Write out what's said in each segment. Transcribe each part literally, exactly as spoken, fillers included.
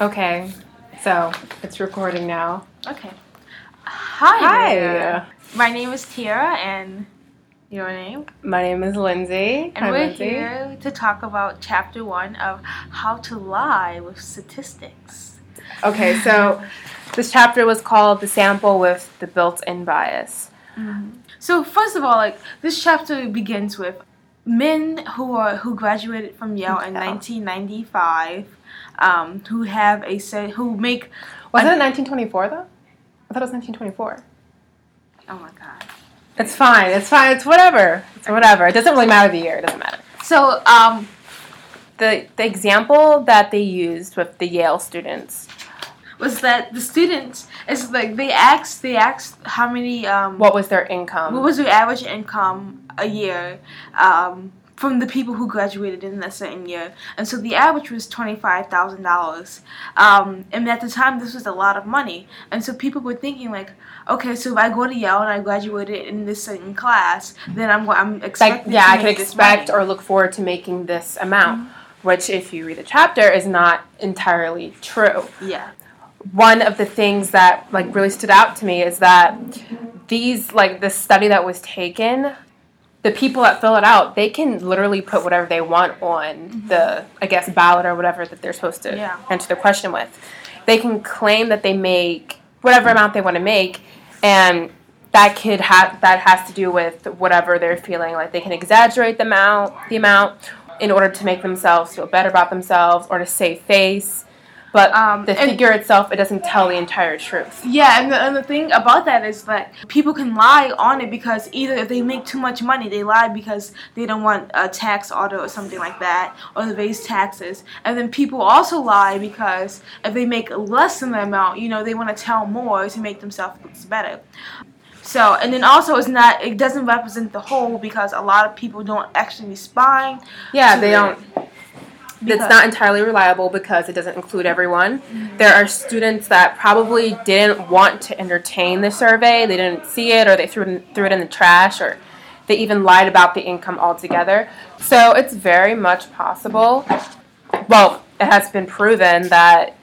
Okay, so it's recording now. Okay. Hi. Hi. There. My name is Tiara, and your name? My name is Lindsay. And Hi, we're Lindsay. here to talk about chapter one of How to Lie with Statistics. Okay, so this chapter was called The Sample with the Built-in Bias. Mm-hmm. So first of all, like this chapter begins with men who are who graduated from Yale in nineteen ninety-five, um, who have a set who make. Was it nineteen twenty-four though? I thought it was nineteen twenty-four. Oh my god. It's fine. It's fine. It's whatever. It's whatever. It doesn't really matter the year. It doesn't matter. So um, the the example that they used with the Yale students was that the students is like they asked they asked how many um what was their income? What was their average income a year um from the people who graduated in that certain year, and so the average was twenty-five thousand dollars. Um, and at the time, this was a lot of money, and so people were thinking like, okay, so if I go to Yale and I graduated in this certain class, then I'm I'm expecting like, yeah, to I make can this expect money. or look forward to making this amount, Mm-hmm. which, if you read the chapter, is not entirely true. Yeah. One of the things that like really stood out to me is that these like this study that was taken, the people that fill it out, they can literally put whatever they want on mm-hmm. the I guess ballot or whatever that they're supposed to yeah. answer the question with. They can claim that they make whatever amount they want to make, and that could have that has to do with whatever they're feeling. Like they can exaggerate the amount the amount in order to make themselves feel better about themselves or to save face. But um, the figure itself, it doesn't tell the entire truth. Yeah, and the, and the thing about that is that people can lie on it because either if they make too much money, they lie because they don't want a tax audit or something like that, or they raise taxes. And then people also lie because if they make less than the amount, you know, they want to tell more to make themselves look better. So, and then also it's not, it doesn't represent the whole because a lot of people don't actually respond. Yeah, they don't. Because it's not entirely reliable because it doesn't include everyone. Mm-hmm. There are students that probably didn't want to entertain the survey. They didn't see it, or they threw it in, threw it in the trash, or they even lied about the income altogether. So it's very much possible. Well, it has been proven that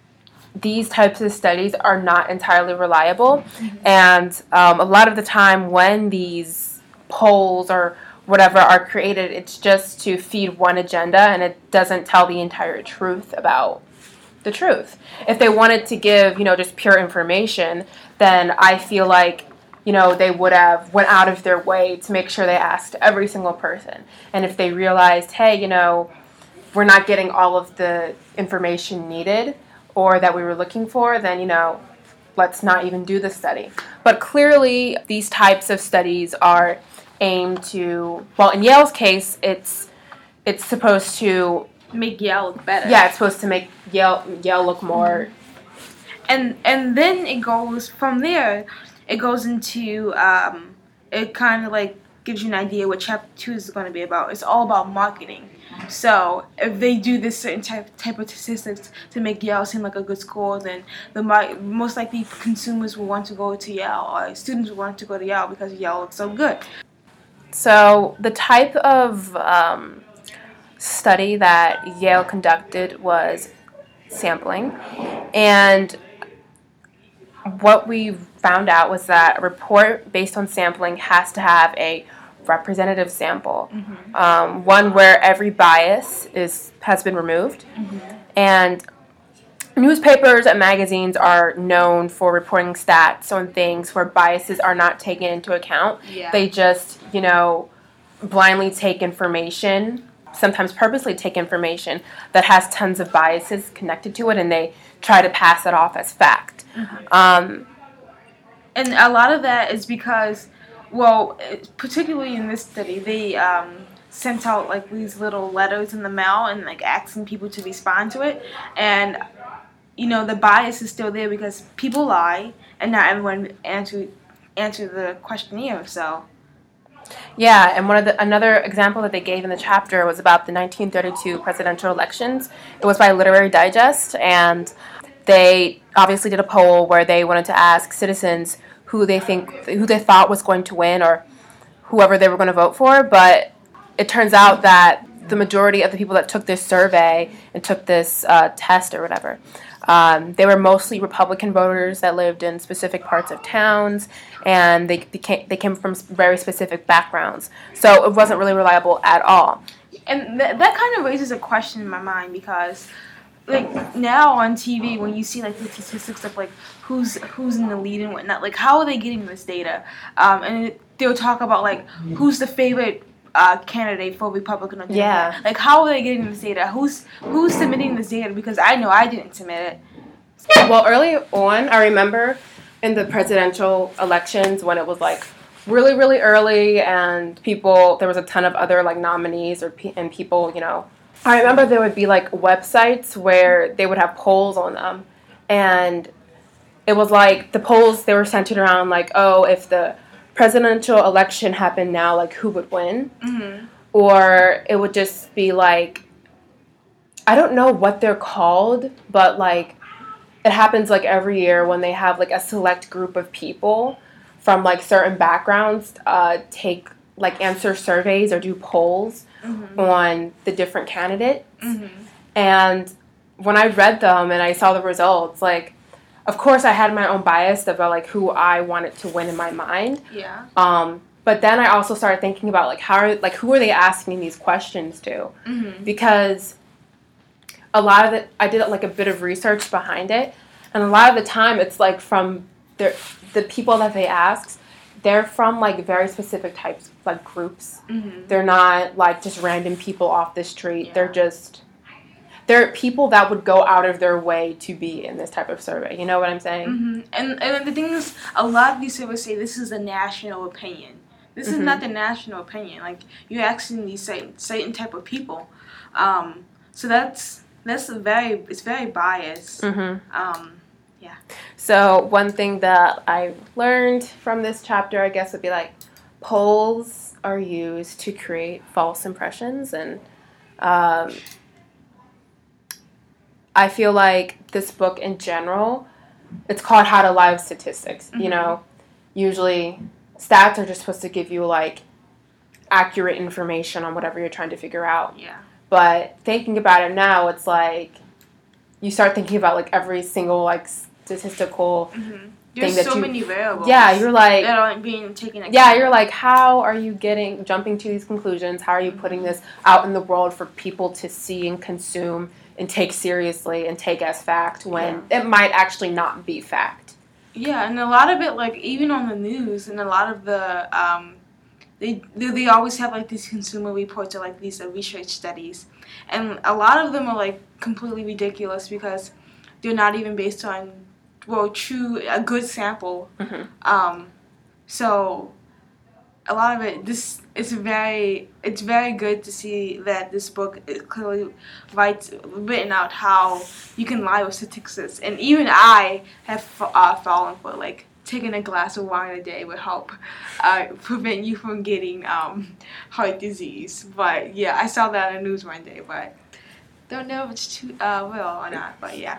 these types of studies are not entirely reliable. Mm-hmm. And um, a lot of the time when these polls or whatever are created, it's just to feed one agenda, and it doesn't tell the entire truth about the truth. If they wanted to give, you know, just pure information, then I feel like, you know, they would have went out of their way to make sure they asked every single person. And if they realized, hey, you know, we're not getting all of the information needed or that we were looking for, then, you know, let's not even do the study. But clearly, these types of studies are aimed to, well, in Yale's case, it's it's supposed to make Yale look better. Yeah, it's supposed to make Yale Yale look more. And and then it goes from there. It goes into um, it kind of like gives you an idea what chapter two is going to be about. It's all about marketing. So if they do this certain type type of statistics to make Yale seem like a good school, then the most likely consumers will want to go to Yale, or students will want to go to Yale because Yale looks so good. So the type of um, study that Yale conducted was sampling, and what we found out was that a report based on sampling has to have a representative sample, mm-hmm. um, one where every bias is has been removed, mm-hmm. and newspapers and magazines are known for reporting stats on things where biases are not taken into account. Yeah. They just, you know, blindly take information, sometimes purposely take information that has tons of biases connected to it, and they try to pass it off as fact. Mm-hmm. Um, and a lot of that is because, well, particularly in this study, they um, sent out like these little letters in the mail and like asking people to respond to it, and you know, the bias is still there because people lie, and not everyone answer answer the questionnaire. So, yeah, and one of the another example that they gave in the chapter was about the nineteen thirty-two presidential elections. It was by Literary Digest, and they obviously did a poll where they wanted to ask citizens who they think who they thought was going to win or whoever they were going to vote for. But it turns out that the majority of the people that took this survey and took this uh, test or whatever Um, they were mostly Republican voters that lived in specific parts of towns, and they became they came from very specific backgrounds. So it wasn't really reliable at all. And th- that kind of raises a question in my mind because, like, now on T V, when you see like the statistics of like who's who's in the lead and whatnot, like how are they getting this data? Um, and it, they'll talk about like who's the favorite uh, candidate for Republican or Democrat. Yeah. Like how are they getting this data? Who's who's submitting this data? Because I know I didn't submit it. Well, early on, I remember in the presidential elections when it was like really, really early, and people there was a ton of other like nominees or pe- and people, you know. I remember there would be like websites where they would have polls on them, and it was like the polls they were centered around like, oh, if the presidential election happened now, like who would win, Mm-hmm. or it would just be like, I don't know what they're called, but like it happens like every year when they have like a select group of people from like certain backgrounds uh, take like answer surveys or do polls. Mm-hmm. on the different candidates. Mm-hmm. And when I read them and I saw the results, like, of course I had my own bias about like who I wanted to win in my mind. Yeah. Um, but then I also started thinking about like how are, like who are they asking these questions to? Mm-hmm. Because a lot of it, I did like a bit of research behind it, and a lot of the time it's like from their, the people that they ask, they're from like very specific types of like groups. Mm-hmm. They're not like just random people off the street. Yeah. They're just they're people that would go out of their way to be in this type of survey. You know what I'm saying? Mm-hmm. And and the thing is, a lot of these surveys say this is a national opinion. This mm-hmm. is not the national opinion. Like you're asking these certain, certain type of people. Um, so that's that's a very it's very biased. Mm-hmm. Um, Yeah. So one thing that I learned from this chapter, I guess, would be like polls are used to create false impressions, and um, I feel like this book in general, it's called How to Lie with Statistics. Mm-hmm. You know, usually stats are just supposed to give you like accurate information on whatever you're trying to figure out. Yeah. But thinking about it now, it's like you start thinking about like every single like statistical mm-hmm. There's thing that so you, many variables. Yeah, you're like that aren't being taken. Yeah, you're like, how are you getting jumping to these conclusions? How are you putting this out in the world for people to see and consume and take seriously and take as fact when yeah. it might actually not be fact? Yeah, and a lot of it, like even on the news, and a lot of the um, they they, they always have like these consumer reports or like these uh, research studies, and a lot of them are like completely ridiculous because they're not even based on well, true, a good sample. Mm-hmm. Um, so a lot of it, this it's very, it's very good to see that this book is clearly writes, written out how you can lie with statistics. And even I have uh, fallen for like taking a glass of wine a day would help uh, prevent you from getting um, heart disease. But yeah, I saw that on the news one day, but don't know if it's too uh, real or not. But yeah.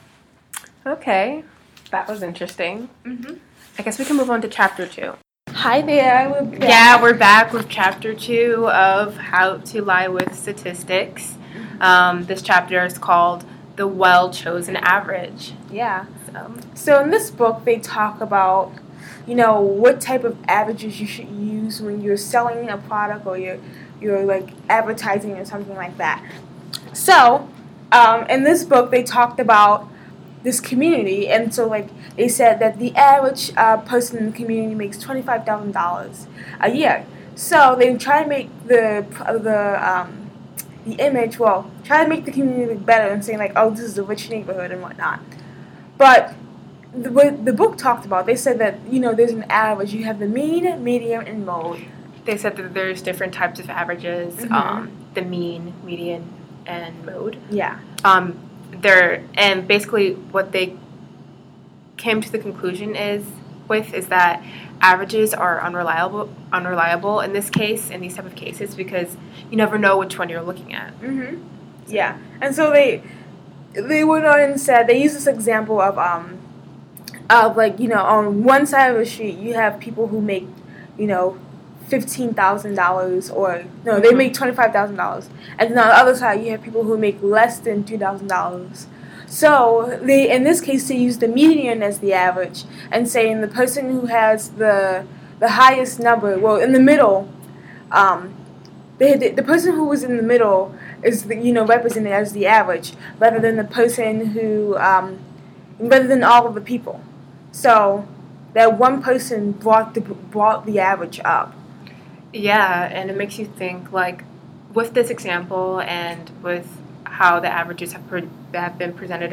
Okay, that was interesting. Mm-hmm. I guess we can move on to chapter two. Hi there, we're back. Yeah, we're back with chapter two of How to Lie with Statistics. Um, this chapter is called The Well-Chosen Average. Yeah. So. so in this book, they talk about, you know, what type of averages you should use when you're selling a product or you're, you're like, advertising or something like that. So, um, in this book, they talked about this community, and so like they said that the average uh, person in the community makes twenty-five thousand dollars a year. So they try to make the the um, the image well, try to make the community look better and saying like, oh, this is a rich neighborhood and whatnot. But the, what the book talked about, they said that you know there's an average. You have the mean, median, and mode. They said that there's different types of averages. Mm-hmm. Um, the mean, median, and mode. Yeah. Um. There and basically what they came to the conclusion is with is that averages are unreliable unreliable in this case in these type of cases because you never know which one you're looking at. Mm-hmm. Yeah, and so they they went on and said they used this example of um of like you know on one side of the street you have people who make you know fifteen thousand dollars or no they make twenty five thousand dollars, and then on the other side you have people who make less than two thousand dollars. So they, in this case, they use the median as the average, and saying the person who has the the highest number, well, in the middle, um, they, the, the person who was in the middle is the, you know represented as the average, rather than the person who, um, rather than all of the people. So that one person brought the brought the average up. Yeah, and it makes you think, like, with this example and with how the averages have, pre- have been presented